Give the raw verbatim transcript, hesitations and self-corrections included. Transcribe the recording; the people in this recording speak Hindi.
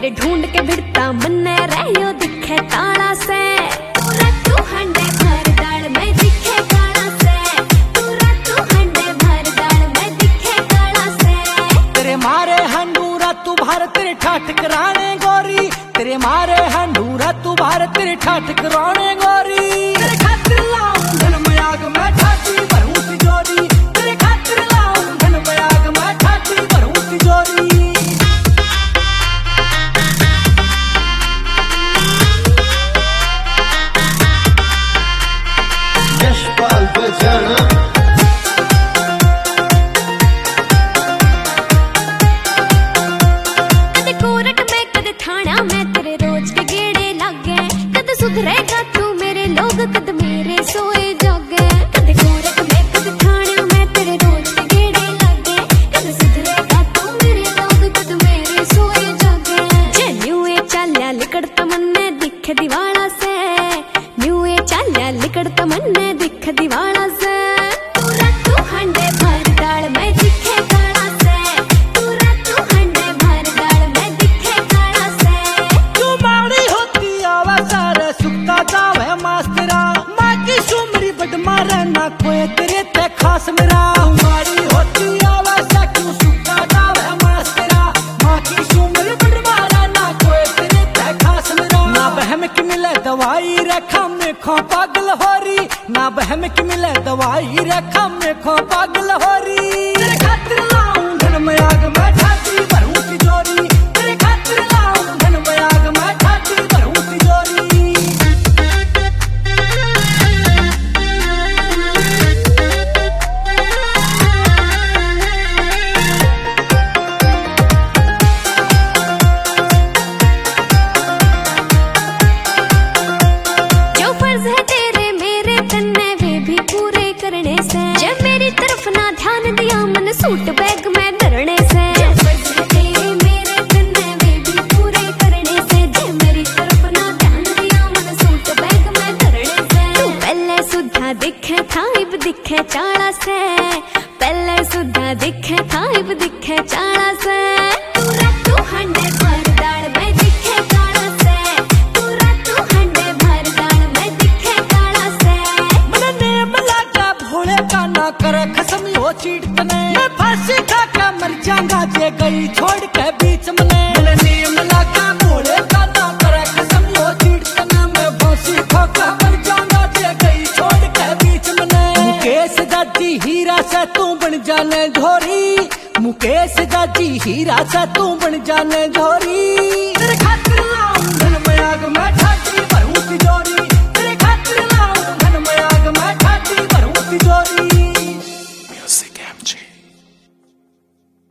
तेरे ढूंढ के भिड़ता मन्ने रहियो दिखे ताला से। पूरा तू हंडे भर दाल में दिखे काला से। पूरा तू हंडे भर दाल में दिखे काला से। तेरे मारे हंडूरा तू भर तेरे ठाठ कराने गोरी। तेरे मारे हंडूरा तू भर तेरे ठाठ कराने गोरी। तेरे खातिर लाऊं धन मयाग मैं ठाठी भरूं तिजोरी। तेरे खातिर लाऊं धन मयाग मैं ठाठी भरूं तिजोरी। यशपाल बजाना कद कोरट में कद थाना में तेरे रोज के गेड़े लागे। कद सुधरेगा तू मेरे लोग कद मेरे सोए जागे। कद कोरट में कद थाना में तेरे रोज के गेड़े लागे। कद सुधरेगा तू मेरे लोग कद मेरे सोए जागे। जे न्यूए चाल्या लिकड़ता मन्ने दिखे दीवाला से। न्यूए चाल्या लिकड़ता मन्ने दिखे दीवाला से। पूरा तू हंडे भर दाल में दिखे काला से। पूरा तू हंडे भर दाल में दिखे काला से। तू माड़ी होती आवा सारे सुखता जावे मास्टरा। माँ की सुमरी बड मारे ना कोई तेरे ते खास मेरा। माड़ी होती आवा सा क्यों सुखता जावे मास्टरा। माँ की सुमरी बड मारे ना कोई तेरे ते खास मेरा। ना बहम की मिले दवाई रखा में खो पागल हो रही। ना बहम की मिले दवाई रखा में खो पागल हो रही। तेरे खातिर लाऊं धन मयाग मैं ठाठी भरूं तिजोरी। तेरे खातिर लाऊं धन मयाग मैं ठाठी भरूं तिजोरी। जो फर्ज है तेरे मेरे कन्ने वे भी पूरे करने से। जब मेरी तरफ ना ध्यान दिया मन सूट बैग में धरने से। जो फर्ज है तेरे मेरे कन्ने वे भी पूरे करने से। जब मेरी तरफ ना ध्यान दिया मन सूट बैग में धरने से। तू पहले सुधा दिखे था इब दिखे चाला से। पहले सुधा दिखे था इब दिखे चाला से। पूरा तू हंडे भर दाल में दिखे काला से। पूरा तू हंडे भर दाल में दिखे काला से। मन नेम लागा भोले का ना करे खसम हो चीटने। मैं फांसी खा के मर जाऊंगा जे गई छोड़ के बीच मने। मन नेम लागा भोले का ना करे खसम हो चीटने। मैं फांसी खा के मर जाऊंगा जे गई छोड़ के बीच मने। मुकेश दादी हीरा से तू बन जाने झोरी। मुकेश दादी हीरा से तू बन जाने झोरी।